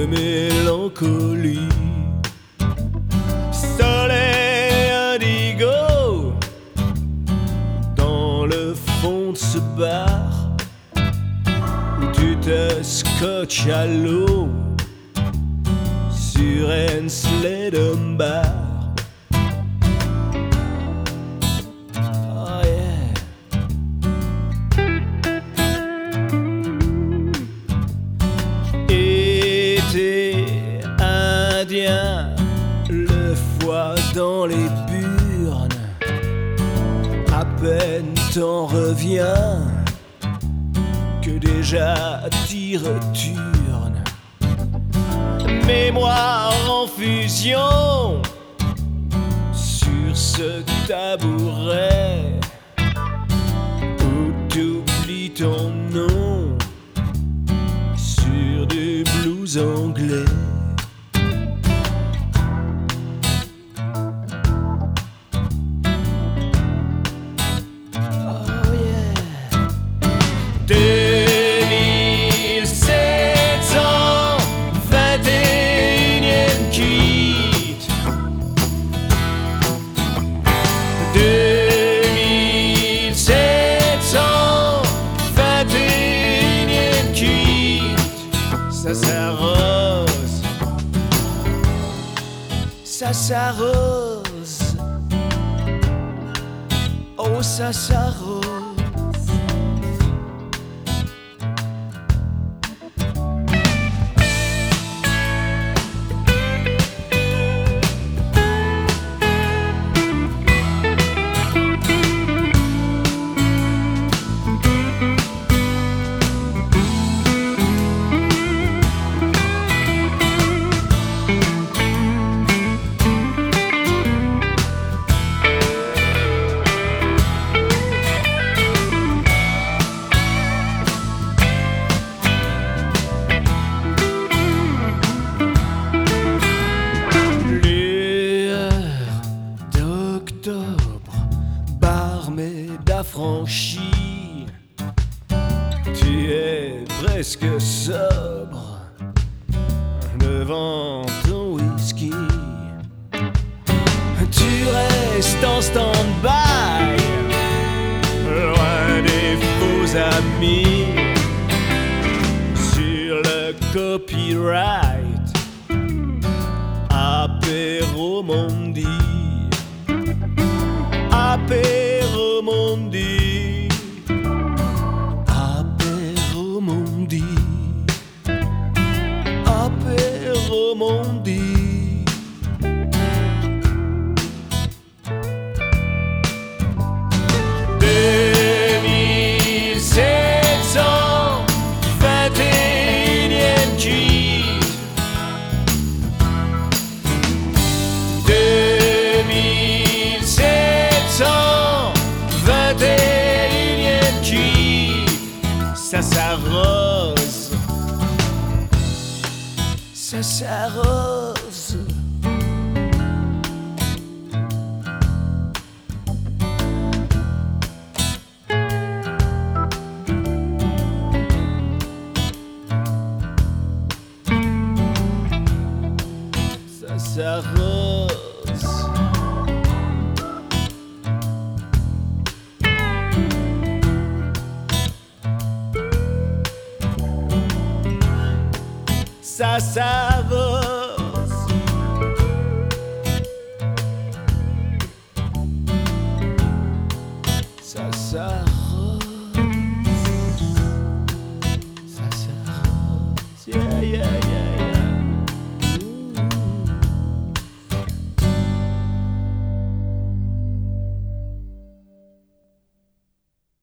mélancolie. Soleil indigo dans le fond de ce bar où tu te scotches à l'eau sur un slalom bar. Oh yeah. Été indien, le foie dans les burnes, à peine t'en reviens que déjà t'y retournes. Mémoire en fusion sur ce tabouret où t'oublies ton nom sur du blues anglais. Oh yeah. 2700, 21e cuite. 2700, 21e cuite. Ça s'arrose, ça s'arrose, oh ça s'arrose. Barmaid affranchi, tu es presque sobre devant ton whisky. Tu restes en stand-by, loin des faux amis, sur le copyright Apéromondi. Apéromondi, Apéromondi, Apéromondi. 2700, 21e cuite. 2700, 21e cuite. Ça s'arrose, ça s'arrose. Ça s'arrose. Ça s'arrose.